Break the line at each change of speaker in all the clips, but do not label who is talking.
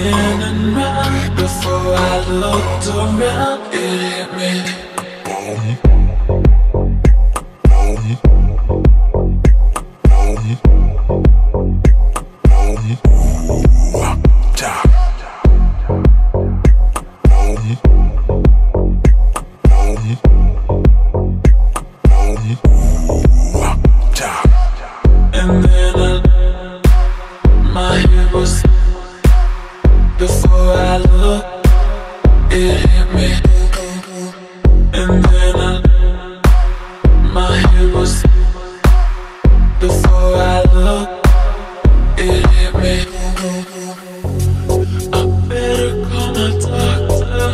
spinning round. Before I looked around, it hit me. And then my head was, before I looked, it hit me. And then my head was, before I looked, it hit me. I better call my doctor,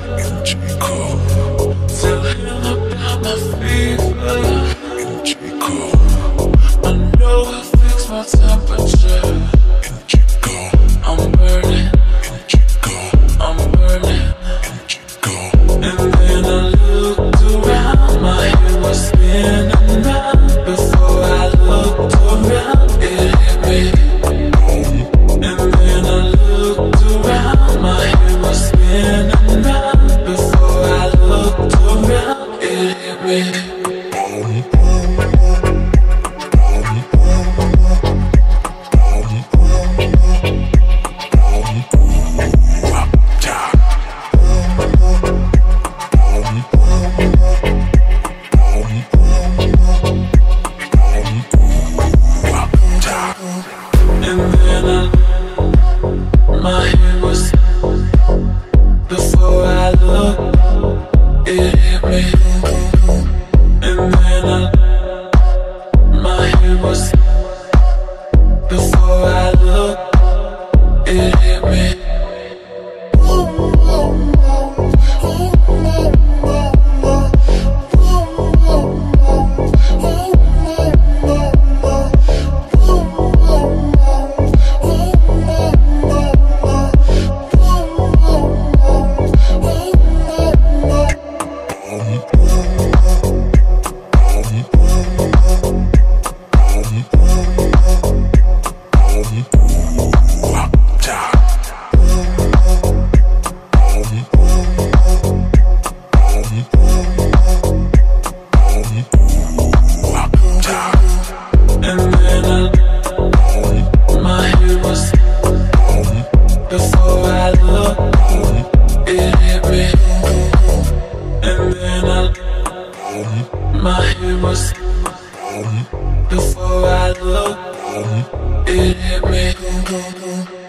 tell him about my fever. I know he'll fix my temperature. I'm burning, I'm burning. And then I looked around, my head was spinning round. Before I looked around, it hit me. And then I looked around, my head was spinning round. Before I looked around, it hit me. And then my head was, before I looked, it hit me. And then my head was, before I looked, it hit me. And then my head was, before I looked, it hit me. And then my head was, before I looked, it hit me.